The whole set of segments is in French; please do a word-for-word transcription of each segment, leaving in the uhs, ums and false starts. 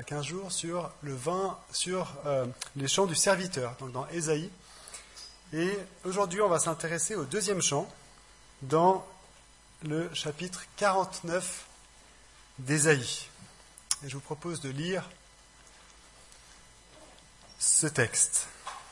quinze jours sur, le vin, sur euh, les chants du serviteur, donc dans Ésaïe. Et aujourd'hui, on va s'intéresser au deuxième chant, dans le chapitre quarante-neuf d'Ésaïe. Et je vous propose de lire ce texte.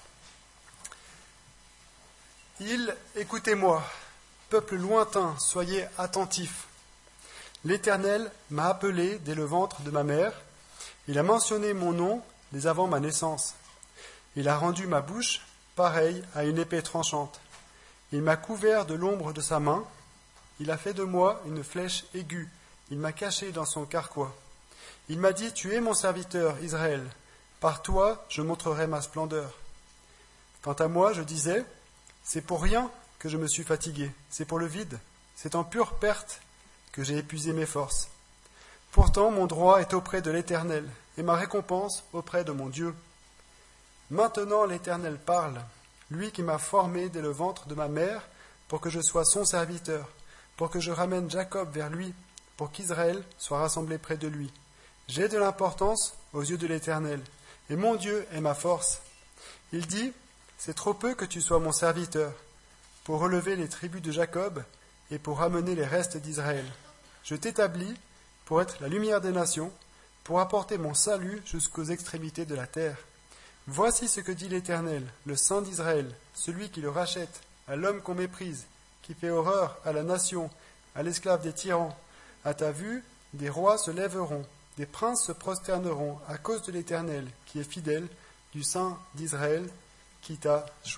« Il, écoutez-moi, peuple lointain, soyez attentifs. L'Éternel m'a appelé dès le ventre de ma mère. Il a mentionné mon nom dès avant ma naissance. Il a rendu ma bouche pareille à une épée tranchante. Il m'a couvert de l'ombre de sa main. Il a fait de moi une flèche aiguë. Il m'a caché dans son carquois. Il m'a dit, tu es mon serviteur, Israël. Par toi, je montrerai ma splendeur. Quant à moi, je disais, c'est pour rien que je me suis fatigué. C'est pour le vide. C'est en pure perte que j'ai épuisé mes forces. Pourtant, mon droit est auprès de l'Éternel, et ma récompense auprès de mon Dieu. Maintenant, l'Éternel parle, lui qui m'a formé dès le ventre de ma mère, pour que je sois son serviteur, pour que je ramène Jacob vers lui, pour qu'Israël soit rassemblé près de lui. J'ai de l'importance aux yeux de l'Éternel, et mon Dieu est ma force. Il dit, c'est trop peu que tu sois mon serviteur, pour relever les tribus de Jacob, et pour ramener les restes d'Israël. Je t'établis pour être la lumière des nations, pour apporter mon salut jusqu'aux extrémités de la terre. Voici ce que dit l'Éternel, le Saint d'Israël, celui qui le rachète, à l'homme qu'on méprise, qui fait horreur à la nation, à l'esclave des tyrans. À ta vue, des rois se lèveront, des princes se prosterneront à cause de l'Éternel, qui est fidèle, du Saint d'Israël, qui t'a choisi. »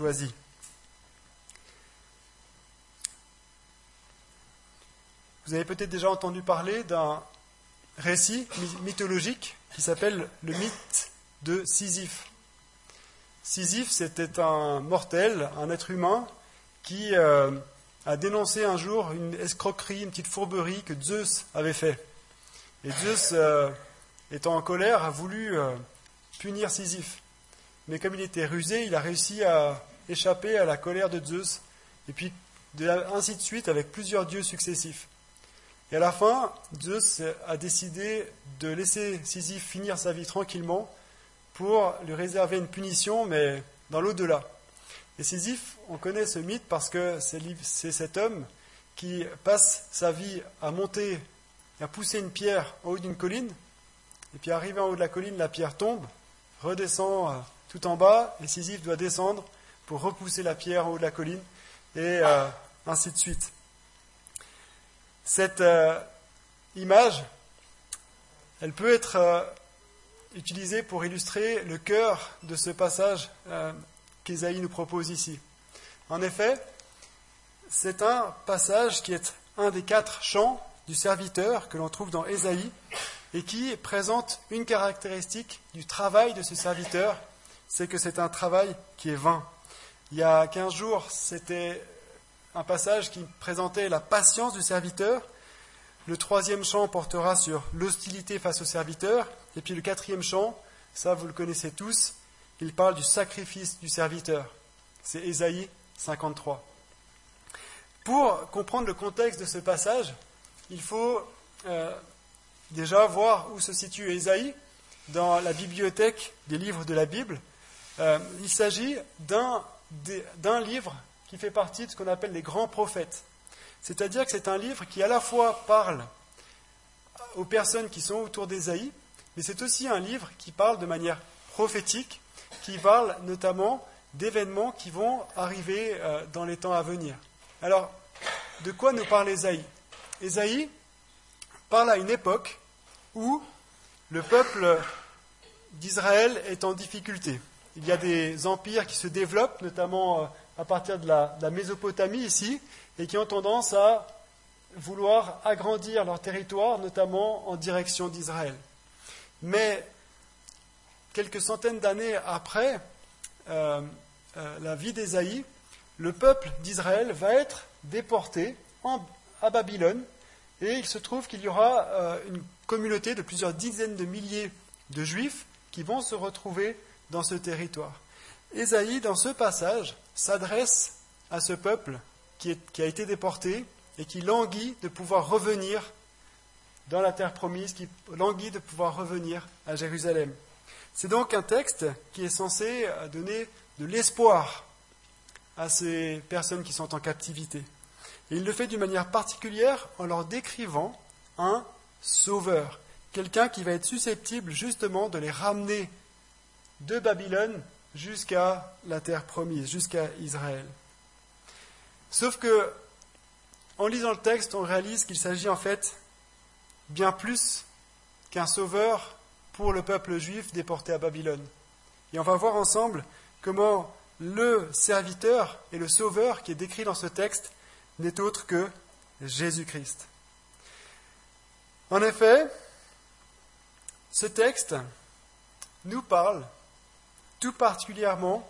Vous avez peut-être déjà entendu parler d'un récit mythologique qui s'appelle le mythe de Sisyphe. Sisyphe, c'était un mortel, un être humain, qui euh, a dénoncé un jour une escroquerie, une petite fourberie que Zeus avait fait. Et Zeus, euh, étant en colère, a voulu euh, punir Sisyphe. Mais comme il était rusé, il a réussi à échapper à la colère de Zeus, et puis de, ainsi de suite avec plusieurs dieux successifs. Et à la fin, Zeus a décidé de laisser Sisyphe finir sa vie tranquillement pour lui réserver une punition, mais dans l'au-delà. Et Sisyphe, on connaît ce mythe parce que c'est, c'est cet homme qui passe sa vie à monter, à pousser une pierre en haut d'une colline, et puis arrivé en haut de la colline, la pierre tombe, redescend tout en bas, et Sisyphe doit descendre pour repousser la pierre en haut de la colline, et euh, ainsi de suite. Cette euh, image, elle peut être euh, utilisée pour illustrer le cœur de ce passage euh, qu'Ésaïe nous propose ici. En effet, c'est un passage qui est un des quatre chants du serviteur que l'on trouve dans Ésaïe et qui présente une caractéristique du travail de ce serviteur, c'est que c'est un travail qui est vain. Il y a quinze jours, c'était un passage qui présentait la patience du serviteur. Le troisième chant portera sur l'hostilité face au serviteur. Et puis le quatrième chant, ça vous le connaissez tous, il parle du sacrifice du serviteur. C'est Ésaïe cinquante-trois. Pour comprendre le contexte de ce passage, il faut euh, déjà voir où se situe Ésaïe dans la bibliothèque des livres de la Bible. Euh, il s'agit d'un, d'un livre qui fait partie de ce qu'on appelle les grands prophètes. C'est-à-dire que c'est un livre qui à la fois parle aux personnes qui sont autour d'Ésaïe, mais c'est aussi un livre qui parle de manière prophétique, qui parle notamment d'événements qui vont arriver dans les temps à venir. Alors, de quoi nous parle Ésaïe ? Ésaïe parle à une époque où le peuple d'Israël est en difficulté. Il y a des empires qui se développent, notamment à partir de la, de la Mésopotamie ici, et qui ont tendance à vouloir agrandir leur territoire, notamment en direction d'Israël. Mais quelques centaines d'années après euh, euh, la vie d'Ésaïe, le peuple d'Israël va être déporté en, à Babylone, et il se trouve qu'il y aura euh, une communauté de plusieurs dizaines de milliers de Juifs qui vont se retrouver dans ce territoire. Ésaïe, dans ce passage, s'adresse à ce peuple qui, est, qui a été déporté et qui languit de pouvoir revenir dans la terre promise, qui languit de pouvoir revenir à Jérusalem. C'est donc un texte qui est censé donner de l'espoir à ces personnes qui sont en captivité. Et il le fait d'une manière particulière en leur décrivant un sauveur, quelqu'un qui va être susceptible justement de les ramener de Babylone jusqu'à la terre promise, jusqu'à Israël. Sauf que, en lisant le texte, on réalise qu'il s'agit en fait bien plus qu'un sauveur pour le peuple juif déporté à Babylone. Et on va voir ensemble comment le serviteur et le sauveur qui est décrit dans ce texte n'est autre que Jésus-Christ. En effet, ce texte nous parle tout particulièrement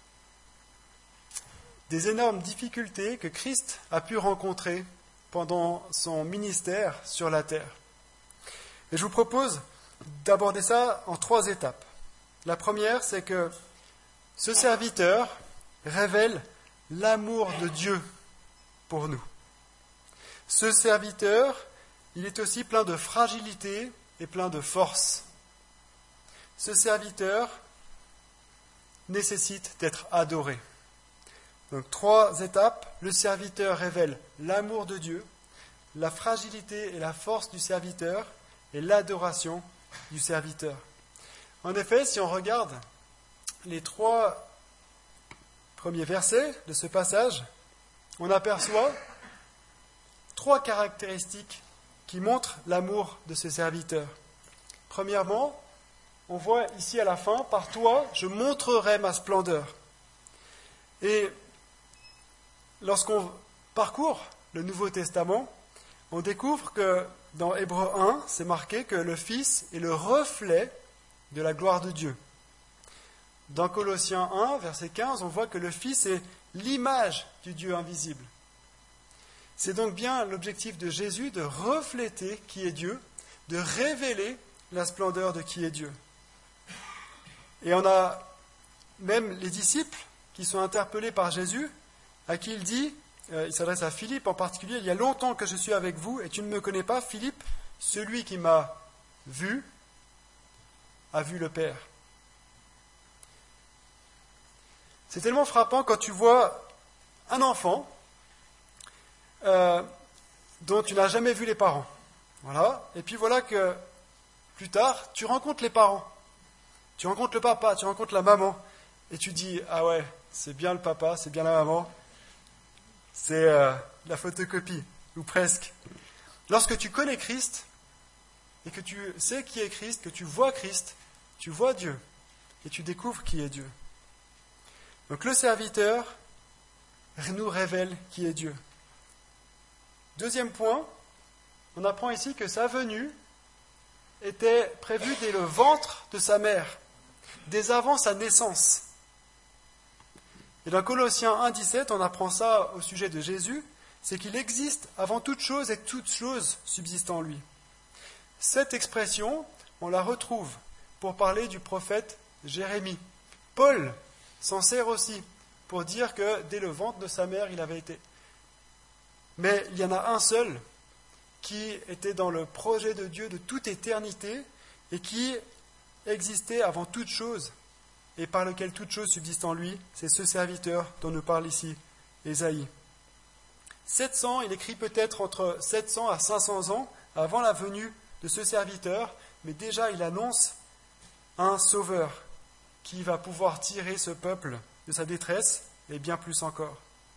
des énormes difficultés que Christ a pu rencontrer pendant son ministère sur la terre. Et je vous propose d'aborder ça en trois étapes. La première, c'est que ce serviteur révèle l'amour de Dieu pour nous. Ce serviteur, il est aussi plein de fragilité et plein de force. Ce serviteur nécessite d'être adoré. Donc, trois étapes. Le serviteur révèle l'amour de Dieu, la fragilité et la force du serviteur et l'adoration du serviteur. En effet, si on regarde les trois premiers versets de ce passage, on aperçoit trois caractéristiques qui montrent l'amour de ce serviteur. Premièrement, on voit ici à la fin, « Par toi, je montrerai ma splendeur ». Et lorsqu'on parcourt le Nouveau Testament, on découvre que dans Hébreux un, c'est marqué que le Fils est le reflet de la gloire de Dieu. Dans Colossiens un, verset quinze, on voit que le Fils est l'image du Dieu invisible. C'est donc bien l'objectif de Jésus de refléter qui est Dieu, de révéler la splendeur de qui est Dieu. Et on a même les disciples qui sont interpellés par Jésus, à qui il dit, euh, il s'adresse à Philippe en particulier, « Il y a longtemps que je suis avec vous et tu ne me connais pas, Philippe, celui qui m'a vu a vu le Père. » C'est tellement frappant quand tu vois un enfant euh, dont tu n'as jamais vu les parents. Voilà. Et puis voilà que plus tard, tu rencontres les parents. Tu rencontres le papa, tu rencontres la maman. Et tu dis, ah ouais, c'est bien le papa, c'est bien la maman. C'est euh, la photocopie, ou presque. Lorsque tu connais Christ, et que tu sais qui est Christ, que tu vois Christ, tu vois Dieu, et tu découvres qui est Dieu. Donc le serviteur nous révèle qui est Dieu. Deuxième point, on apprend ici que sa venue était prévue dès le ventre de sa mère, dès avant sa naissance. Et dans Colossiens un, dix-sept, on apprend ça au sujet de Jésus, c'est qu'il existe avant toute chose et toute chose subsiste en lui. Cette expression, on la retrouve pour parler du prophète Jérémie. Paul s'en sert aussi pour dire que dès le ventre de sa mère, il avait été. Mais il y en a un seul qui était dans le projet de Dieu de toute éternité et qui existait avant toute chose et par lequel toute chose subsiste en lui, c'est ce serviteur dont nous parle ici Ésaïe. sept cents, il écrit peut-être entre sept cents à cinq cents ans avant la venue de ce serviteur, mais déjà il annonce un sauveur qui va pouvoir tirer ce peuple de sa détresse et bien plus encore.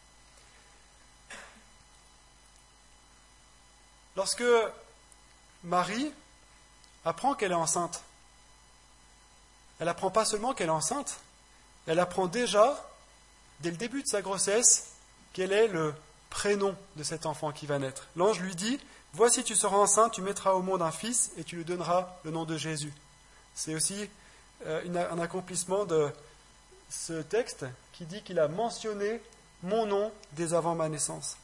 Lorsque Marie apprend qu'elle est enceinte, elle apprend pas seulement qu'elle est enceinte, elle apprend déjà, dès le début de sa grossesse, quel est le prénom de cet enfant qui va naître. L'ange lui dit, « Voici, tu seras enceinte, tu mettras au monde un fils et tu lui donneras le nom de Jésus. » C'est aussi euh, une, un accomplissement de ce texte qui dit qu'il a mentionné mon nom dès avant ma naissance.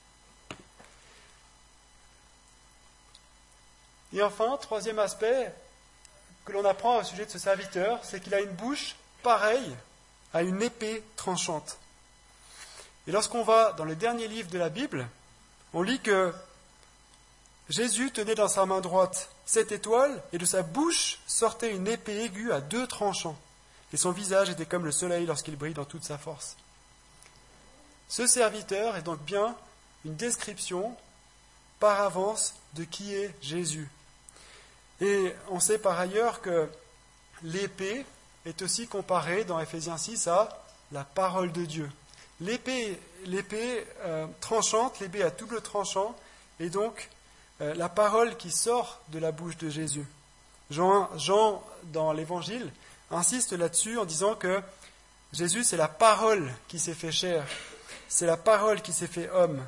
Et enfin, troisième aspect que l'on apprend au sujet de ce serviteur, c'est qu'il a une bouche pareille à une épée tranchante. Et lorsqu'on va dans le dernier livre de la Bible, on lit que Jésus tenait dans sa main droite cette étoile, et de sa bouche sortait une épée aiguë à deux tranchants, et son visage était comme le soleil lorsqu'il brille dans toute sa force. Ce serviteur est donc bien une description par avance de qui est Jésus. Et on sait par ailleurs que l'épée est aussi comparée dans Éphésiens six à la parole de Dieu. L'épée, l'épée euh, tranchante, l'épée à double tranchant, est donc euh, la parole qui sort de la bouche de Jésus. Jean, Jean, dans l'Évangile, insiste là-dessus en disant que Jésus, c'est la parole qui s'est fait chair, c'est la parole qui s'est fait homme.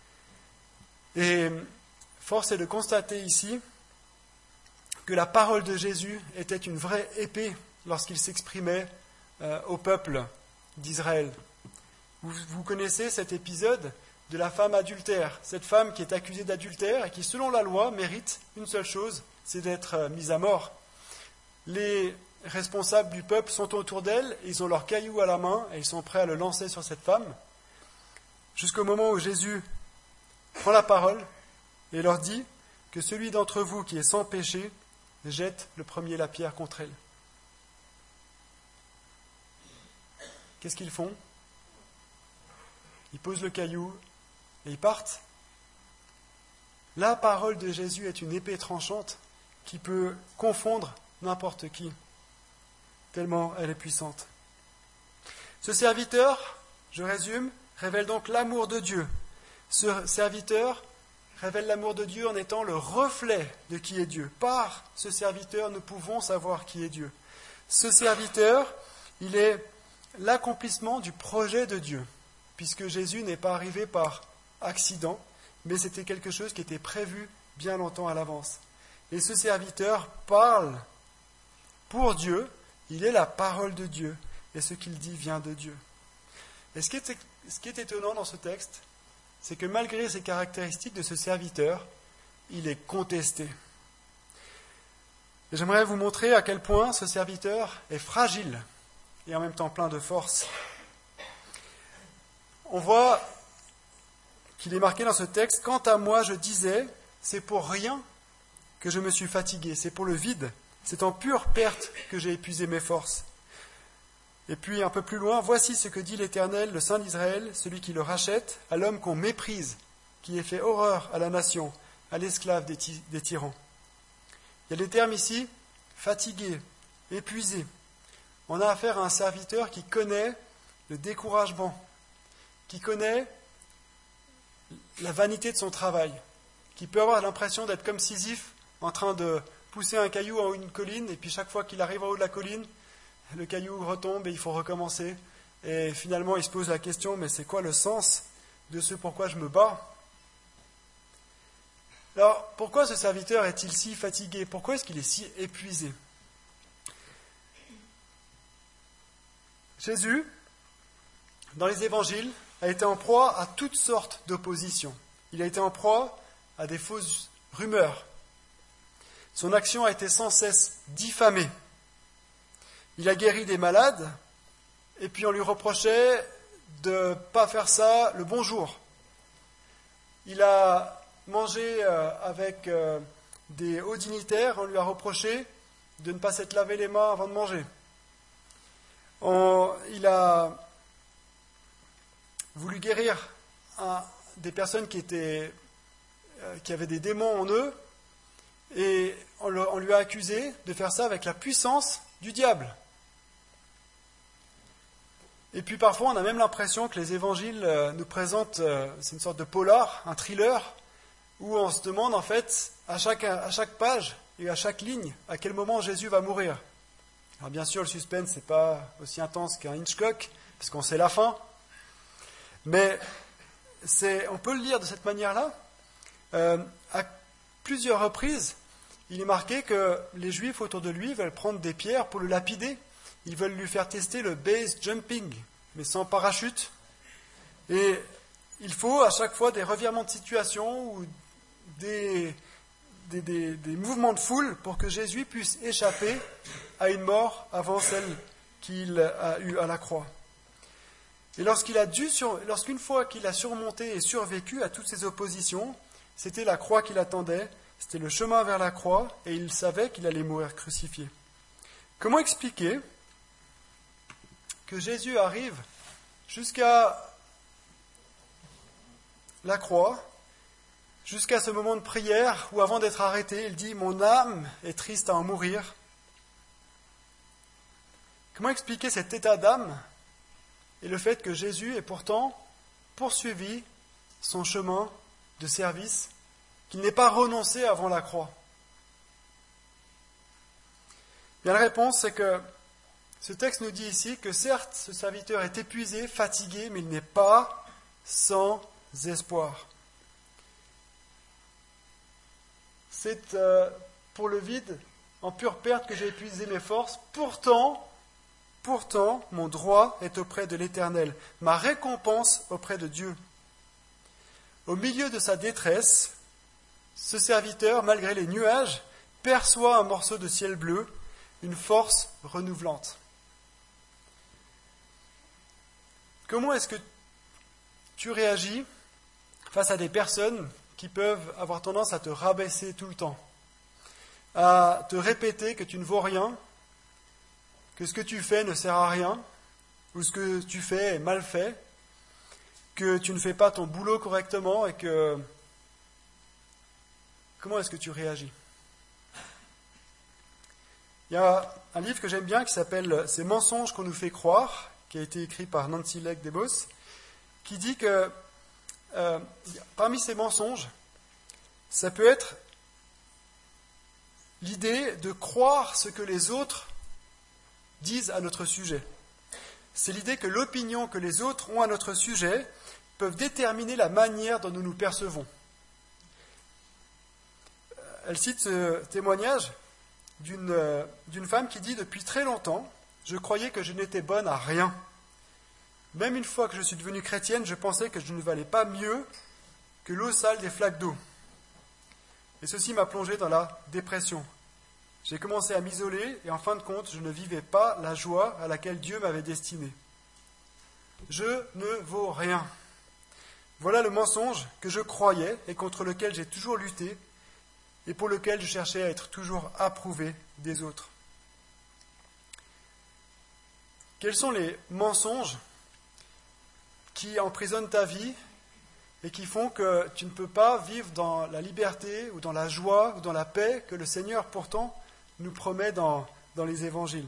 Et force est de constater ici que la parole de Jésus était une vraie épée lorsqu'il s'exprimait euh, au peuple d'Israël. Vous, vous connaissez cet épisode de la femme adultère, cette femme qui est accusée d'adultère et qui, selon la loi, mérite une seule chose, c'est d'être euh, mise à mort. Les responsables du peuple sont autour d'elle, ils ont leur caillou à la main et ils sont prêts à le lancer sur cette femme, jusqu'au moment où Jésus prend la parole et leur dit que celui d'entre vous qui est sans péché jette le premier la pierre contre elle. Qu'est-ce qu'ils font? Ils posent le caillou et ils partent. La parole de Jésus est une épée tranchante qui peut confondre n'importe qui, tellement elle est puissante. Ce serviteur, je résume, révèle donc l'amour de Dieu. Ce serviteur révèle l'amour de Dieu en étant le reflet de qui est Dieu. Par ce serviteur, nous pouvons savoir qui est Dieu. Ce serviteur, il est l'accomplissement du projet de Dieu, puisque Jésus n'est pas arrivé par accident, mais c'était quelque chose qui était prévu bien longtemps à l'avance. Et ce serviteur parle pour Dieu, il est la parole de Dieu, et ce qu'il dit vient de Dieu. Et ce qui est, ce qui est étonnant dans ce texte, c'est que malgré ces caractéristiques de ce serviteur, il est contesté. Et j'aimerais vous montrer à quel point ce serviteur est fragile et en même temps plein de force. On voit qu'il est marqué dans ce texte, « Quant à moi, je disais, c'est pour rien que je me suis fatigué, c'est pour le vide, c'est en pure perte que j'ai épuisé mes forces. » Et puis un peu plus loin, « Voici ce que dit l'Éternel, le Saint d'Israël, celui qui le rachète, à l'homme qu'on méprise, qui ait fait horreur à la nation, à l'esclave des, ty- des tyrans. » Il y a les termes ici, fatigué, épuisé. On a affaire à un serviteur qui connaît le découragement, qui connaît la vanité de son travail, qui peut avoir l'impression d'être comme Sisyphe, en train de pousser un caillou en haut d'une colline, et puis chaque fois qu'il arrive en haut de la colline, le caillou retombe et il faut recommencer. Et finalement, il se pose la question, mais c'est quoi le sens de ce pourquoi je me bats? Alors, pourquoi ce serviteur est-il si fatigué? Pourquoi est-ce qu'il est si épuisé? Jésus, dans les évangiles, a été en proie à toutes sortes d'oppositions. Il a été en proie à des fausses rumeurs. Son action a été sans cesse diffamée. Il a guéri des malades, et puis on lui reprochait de ne pas faire ça le bonjour. Il a mangé avec des hauts dignitaires, on lui a reproché de ne pas s'être lavé les mains avant de manger. On, il a voulu guérir un, des personnes qui, étaient, qui avaient des démons en eux, et on, le, on lui a accusé de faire ça avec la puissance du diable. Et puis parfois, on a même l'impression que les évangiles nous présentent, c'est une sorte de polar, un thriller, où on se demande en fait, à chaque, à chaque page et à chaque ligne, à quel moment Jésus va mourir. Alors bien sûr, le suspense, c'est pas aussi intense qu'un Hitchcock, parce qu'on sait la fin, mais c'est, on peut le lire de cette manière-là. Euh, à plusieurs reprises, il est marqué que les Juifs autour de lui veulent prendre des pierres pour le lapider. Ils veulent lui faire tester le base jumping, mais sans parachute. Et il faut à chaque fois des revirements de situation ou des, des, des, des mouvements de foule pour que Jésus puisse échapper à une mort avant celle qu'il a eue à la croix. Et lorsqu'il a dû sur, lorsqu'une fois qu'il a surmonté et survécu à toutes ces oppositions, c'était la croix qui l'attendait, c'était le chemin vers la croix, et il savait qu'il allait mourir crucifié. Comment expliquer que Jésus arrive jusqu'à la croix, jusqu'à ce moment de prière où, avant d'être arrêté, il dit « Mon âme est triste à en mourir ». Comment expliquer cet état d'âme et le fait que Jésus ait pourtant poursuivi son chemin de service, qu'il n'ait pas renoncé avant la croix? Bien, la réponse, c'est que ce texte nous dit ici que certes, ce serviteur est épuisé, fatigué, mais il n'est pas sans espoir. C'est euh, pour le vide, en pure perte, que j'ai épuisé mes forces. Pourtant, pourtant, mon droit est auprès de l'Éternel, ma récompense auprès de Dieu. Au milieu de sa détresse, ce serviteur, malgré les nuages, perçoit un morceau de ciel bleu, une force renouvelante. Comment est-ce que tu réagis face à des personnes qui peuvent avoir tendance à te rabaisser tout le temps, à te répéter que tu ne vaux rien, que ce que tu fais ne sert à rien, ou ce que tu fais est mal fait, que tu ne fais pas ton boulot correctement et que... Comment est-ce que tu réagis? Il y a un livre que j'aime bien qui s'appelle « Ces mensonges qu'on nous fait croire », qui a été écrit par Nancy Leigh Debos, qui dit que euh, parmi ces mensonges, ça peut être l'idée de croire ce que les autres disent à notre sujet. C'est l'idée que l'opinion que les autres ont à notre sujet peuvent déterminer la manière dont nous nous percevons. Elle cite ce témoignage d'une, euh, d'une femme qui dit « Depuis très longtemps, je croyais que je n'étais bonne à rien. Même une fois que je suis devenue chrétienne, je pensais que je ne valais pas mieux que l'eau sale des flaques d'eau. Et ceci m'a plongé dans la dépression. J'ai commencé à m'isoler et en fin de compte, je ne vivais pas la joie à laquelle Dieu m'avait destiné. Je ne vaux rien. Voilà le mensonge que je croyais et contre lequel j'ai toujours lutté et pour lequel je cherchais à être toujours approuvé des autres. » Quels sont les mensonges qui emprisonnent ta vie et qui font que tu ne peux pas vivre dans la liberté ou dans la joie ou dans la paix que le Seigneur pourtant nous promet dans, dans les évangiles?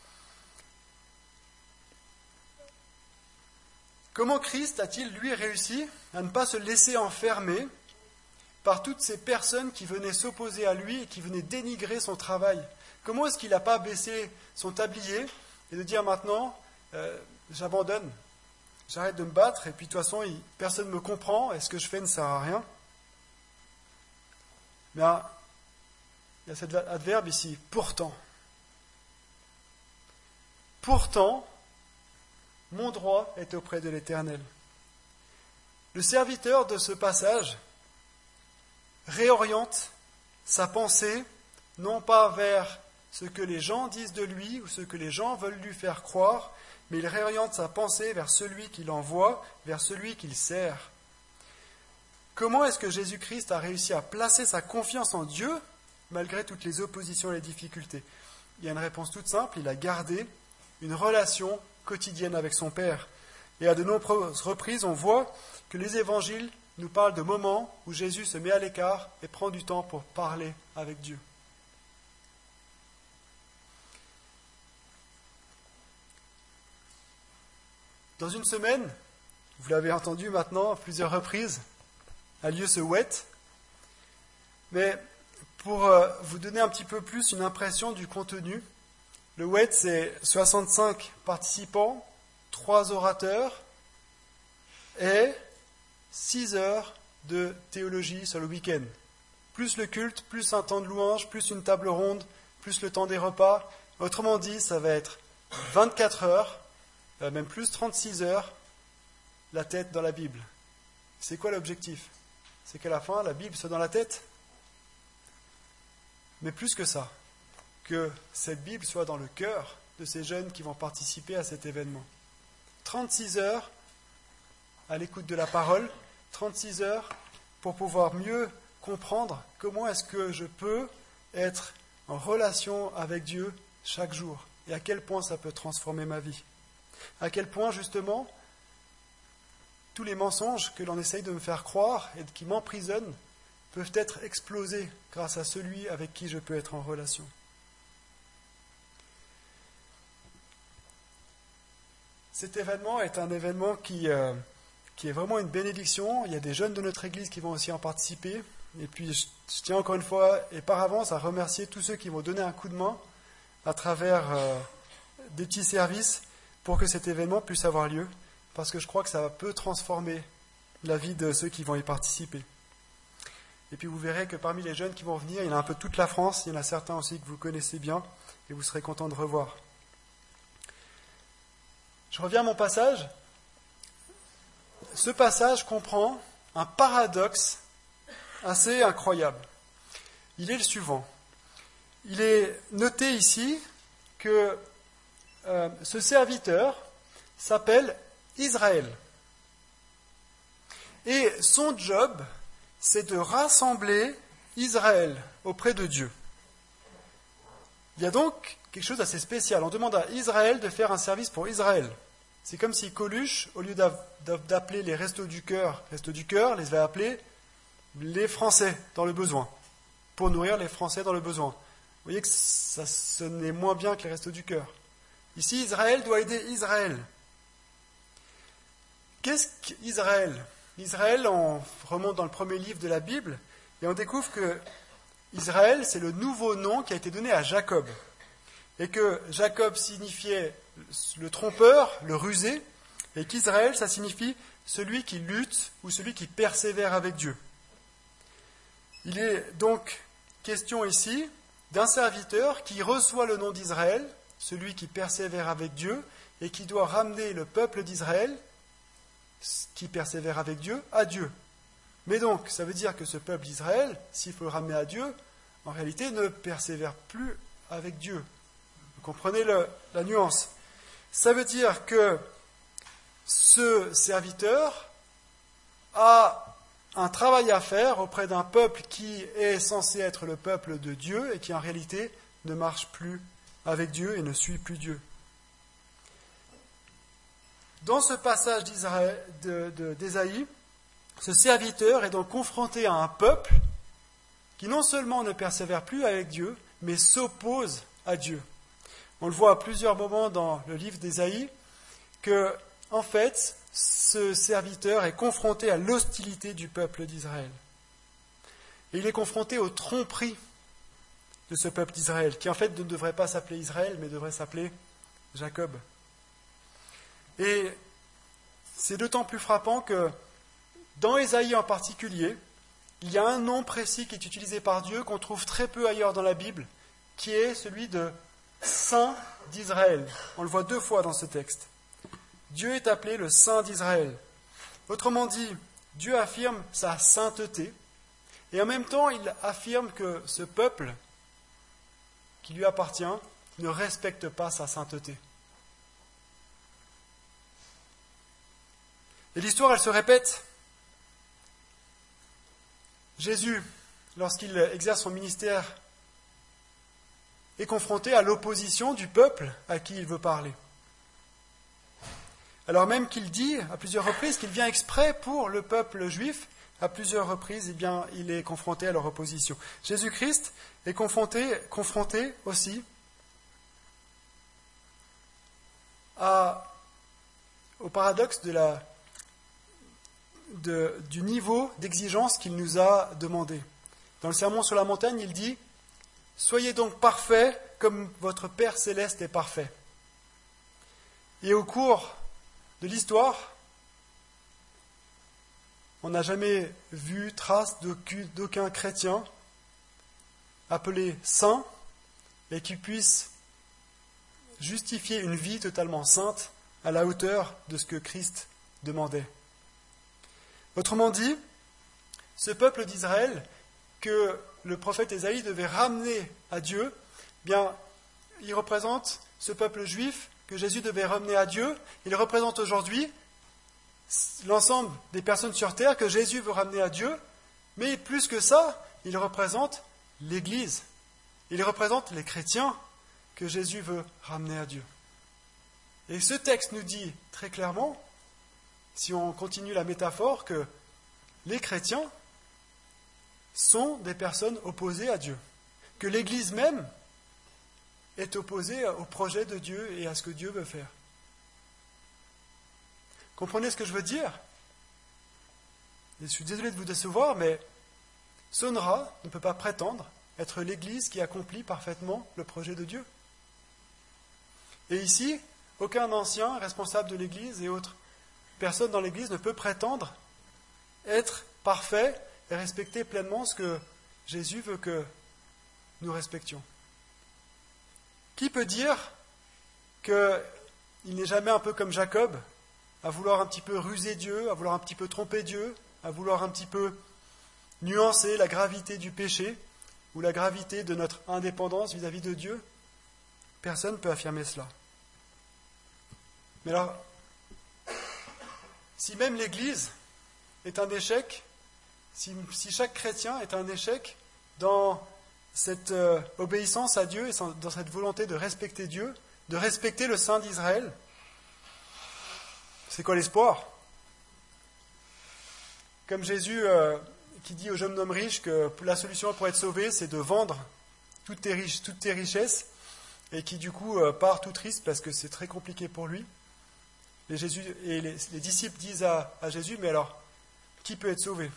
Comment Christ a-t-il, lui, réussi à ne pas se laisser enfermer par toutes ces personnes qui venaient s'opposer à lui et qui venaient dénigrer son travail? Comment est-ce qu'il n'a pas baissé son tablier et de dire maintenant, euh, j'abandonne, j'arrête de me battre, et puis de toute façon, il, personne ne me comprend, et ce que je fais ne sert à rien? Bien, il y a cet adverbe ici, pourtant. Pourtant, mon droit est auprès de l'Éternel. Le serviteur de ce passage réoriente sa pensée, non pas vers ce que les gens disent de lui ou ce que les gens veulent lui faire croire, mais il réoriente sa pensée vers celui qui l'envoie, vers celui qu'il sert. Comment est-ce que Jésus-Christ a réussi à placer sa confiance en Dieu malgré toutes les oppositions et les difficultés? Il y a une réponse toute simple, il a gardé une relation quotidienne avec son Père. Et à de nombreuses reprises, on voit que les évangiles nous parlent de moments où Jésus se met à l'écart et prend du temps pour parler avec Dieu. Dans une semaine, vous l'avez entendu maintenant à plusieurs reprises, a lieu ce W E T. Mais pour euh, vous donner un petit peu plus une impression du contenu, le W E T, c'est soixante-cinq participants, trois orateurs et six heures de théologie sur le week-end. Plus le culte, plus un temps de louange, plus une table ronde, plus le temps des repas. Autrement dit, ça va être vingt-quatre heures, même plus trente-six heures, la tête dans la Bible. C'est quoi l'objectif? C'est qu'à la fin, la Bible soit dans la tête. Mais plus que ça, que cette Bible soit dans le cœur de ces jeunes qui vont participer à cet événement. trente-six heures à l'écoute de la parole, trente-six heures pour pouvoir mieux comprendre comment est-ce que je peux être en relation avec Dieu chaque jour et à quel point ça peut transformer ma vie. À quel point, justement, tous les mensonges que l'on essaye de me faire croire et qui m'emprisonnent peuvent être explosés grâce à celui avec qui je peux être en relation. Cet événement est un événement qui, euh, qui est vraiment une bénédiction. Il y a des jeunes de notre Église qui vont aussi en participer. Et puis, je, je tiens encore une fois et par avance à remercier tous ceux qui vont donner un coup de main à travers euh, des petits services pour que cet événement puisse avoir lieu, parce que je crois que ça peut transformer la vie de ceux qui vont y participer. Et puis vous verrez que parmi les jeunes qui vont venir, il y en a un peu de toute la France, il y en a certains aussi que vous connaissez bien, et vous serez contents de revoir. Je reviens à mon passage. Ce passage comprend un paradoxe assez incroyable. Il est le suivant. Il est noté ici que euh, ce serviteur s'appelle Israël. Et son job, c'est de rassembler Israël auprès de Dieu. Il y a donc quelque chose d'assez spécial. On demande à Israël de faire un service pour Israël. C'est comme si Coluche, au lieu d'appeler les Restos du Cœur, Restos du Cœur, les avait appelés les Français dans le besoin, pour nourrir les Français dans le besoin. Vous voyez que ça sonnait moins bien que les Restos du Cœur. Ici, Israël doit aider Israël. Qu'est-ce qu'Israël ? Israël, on remonte dans le premier livre de la Bible, et on découvre que Israël, c'est le nouveau nom qui a été donné à Jacob. Et que Jacob signifiait le trompeur, le rusé, et qu'Israël, ça signifie celui qui lutte ou celui qui persévère avec Dieu. Il est donc question ici d'un serviteur qui reçoit le nom d'Israël, celui qui persévère avec Dieu, et qui doit ramener le peuple d'Israël, qui persévère avec Dieu, à Dieu. Mais donc, ça veut dire que ce peuple d'Israël, s'il faut le ramener à Dieu, en réalité ne persévère plus avec Dieu. Vous comprenez le, la nuance. Ça veut dire que ce serviteur a un travail à faire auprès d'un peuple qui est censé être le peuple de Dieu et qui en réalité ne marche plus avec Dieu et ne suit plus Dieu. Dans ce passage d'Israël, de, de, d'Ésaïe, ce serviteur est donc confronté à un peuple qui non seulement ne persévère plus avec Dieu, mais s'oppose à Dieu. On le voit à plusieurs moments dans le livre d'Ésaïe, que, en fait, ce serviteur est confronté à l'hostilité du peuple d'Israël. Et il est confronté aux tromperies de ce peuple d'Israël, qui en fait ne devrait pas s'appeler Israël, mais devrait s'appeler Jacob. Et c'est d'autant plus frappant que, dans Ésaïe en particulier, il y a un nom précis qui est utilisé par Dieu, qu'on trouve très peu ailleurs dans la Bible, qui est celui de Saint d'Israël. On le voit deux fois dans ce texte. Dieu est appelé le Saint d'Israël. Autrement dit, Dieu affirme sa sainteté, et en même temps, il affirme que ce peuple qui lui appartient ne respecte pas sa sainteté. Et l'histoire, elle se répète. Jésus, lorsqu'il exerce son ministère, est confronté à l'opposition du peuple à qui il veut parler. Alors même qu'il dit à plusieurs reprises qu'il vient exprès pour le peuple juif, à plusieurs reprises, eh bien, il est confronté à leur opposition. Jésus-Christ est confronté, confronté aussi à, au paradoxe de la, de, du niveau d'exigence qu'il nous a demandé. Dans le Sermon sur la montagne, il dit « Soyez donc parfaits comme votre Père céleste est parfait ». Et au cours de l'histoire, on n'a jamais vu trace d'aucun chrétien appelé saint et qui puisse justifier une vie totalement sainte à la hauteur de ce que Christ demandait. Autrement dit, ce peuple d'Israël que le prophète Ésaïe devait ramener à Dieu, eh bien, il représente ce peuple juif que Jésus devait ramener à Dieu. Il représente aujourd'hui l'ensemble des personnes sur terre que Jésus veut ramener à Dieu, Mais plus que ça, il représente l'Église. Il représente les chrétiens que Jésus veut ramener à Dieu. Et ce texte nous dit très clairement, si on continue la métaphore, que les chrétiens sont des personnes opposées à Dieu. Que l'Église même est opposée au projet de Dieu et à ce que Dieu veut faire. Comprenez ce que je veux dire? Je suis désolé de vous décevoir, mais Sonra ne peut pas prétendre être l'Église qui accomplit parfaitement le projet de Dieu. Et ici, aucun ancien responsable de l'Église et autre personne dans l'Église ne peut prétendre être parfait et respecter pleinement ce que Jésus veut que nous respections. Qui peut dire qu'il n'est jamais un peu comme Jacob, à vouloir un petit peu ruser Dieu, à vouloir un petit peu tromper Dieu, à vouloir un petit peu nuancer la gravité du péché ou la gravité de notre indépendance vis-à-vis de Dieu? Personne ne peut affirmer cela. Mais alors, si même l'Église est un échec, si, si chaque chrétien est un échec dans cette euh, obéissance à Dieu et dans cette volonté de respecter Dieu, de respecter le Saint d'Israël, c'est quoi l'espoir? Comme Jésus euh, qui dit au jeune homme riche que la solution pour être sauvé, c'est de vendre toutes tes, riches, toutes tes richesses, et qui du coup euh, part tout triste parce que c'est très compliqué pour lui. Et, Jésus, et les, les disciples disent à, à Jésus, mais alors, qui peut être sauvé?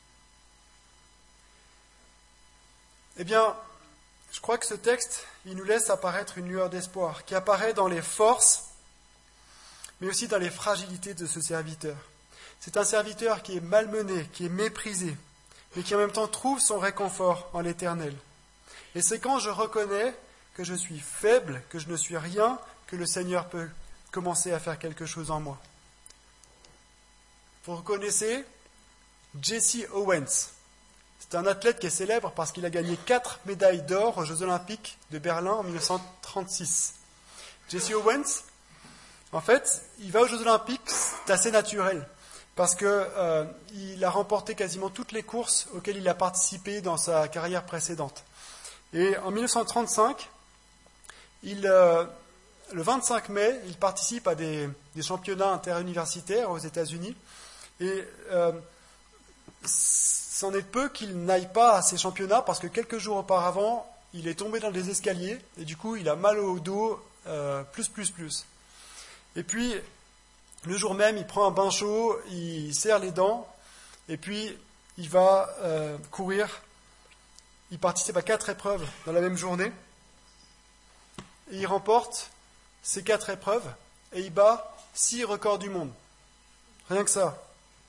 Eh bien, je crois que ce texte, il nous laisse apparaître une lueur d'espoir, qui apparaît dans les forces, mais aussi dans les fragilités de ce serviteur. C'est un serviteur qui est malmené, qui est méprisé, mais qui en même temps trouve son réconfort en l'Éternel. Et c'est quand je reconnais que je suis faible, que je ne suis rien, que le Seigneur peut commencer à faire quelque chose en moi. Vous reconnaissez Jesse Owens. C'est un athlète qui est célèbre parce qu'il a gagné quatre médailles d'or aux Jeux Olympiques de Berlin en dix-neuf cent trente-six. Jesse Owens, en fait, il va aux Jeux Olympiques, c'est assez naturel, parce qu'il euh, a remporté quasiment toutes les courses auxquelles il a participé dans sa carrière précédente. Et en dix-neuf cent trente-cinq, il, euh, le vingt-cinq mai, il participe à des, des championnats interuniversitaires aux États-Unis, et euh, c'en est peu qu'il n'aille pas à ces championnats parce que quelques jours auparavant, il est tombé dans des escaliers et du coup, il a mal au dos, euh, plus, plus, plus. Et puis, le jour même, il prend un bain chaud, il serre les dents et puis il va euh, courir. Il participe à quatre épreuves dans la même journée et il remporte ces quatre épreuves et il bat six records du monde. Rien que ça.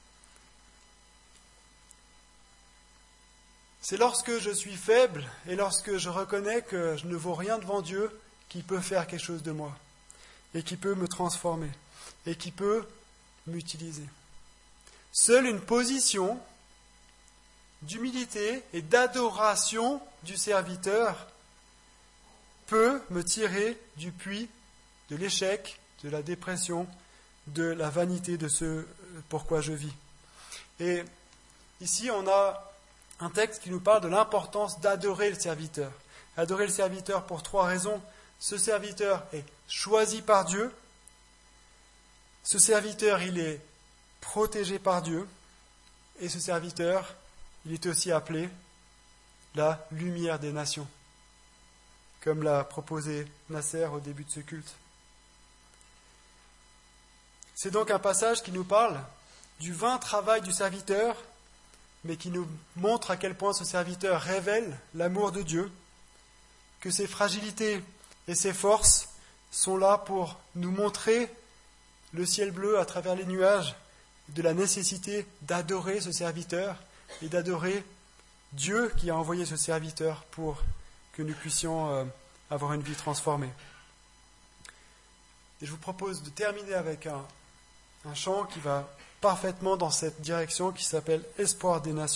C'est lorsque je suis faible et lorsque je reconnais que je ne vaux rien devant Dieu qu'il peut faire quelque chose de moi et qui peut me transformer et qui peut m'utiliser. Seule une position d'humilité et d'adoration du serviteur peut me tirer du puits de l'échec, de la dépression, de la vanité de ce pourquoi je vis. Et ici, on a un texte qui nous parle de l'importance d'adorer le serviteur. Adorer le serviteur pour trois raisons. Ce serviteur est choisi par Dieu. Ce serviteur, il est protégé par Dieu. Et ce serviteur, il est aussi appelé la lumière des nations, comme l'a proposé Nasser au début de ce culte. C'est donc un passage qui nous parle du vain travail du serviteur, mais qui nous montre à quel point ce serviteur révèle l'amour de Dieu, que ses fragilités et ses forces sont là pour nous montrer le ciel bleu à travers les nuages, de la nécessité d'adorer ce serviteur et d'adorer Dieu qui a envoyé ce serviteur pour que nous puissions euh, avoir une vie transformée. Et je vous propose de terminer avec un, un chant qui va parfaitement dans cette direction qui s'appelle « Espoir des nations ».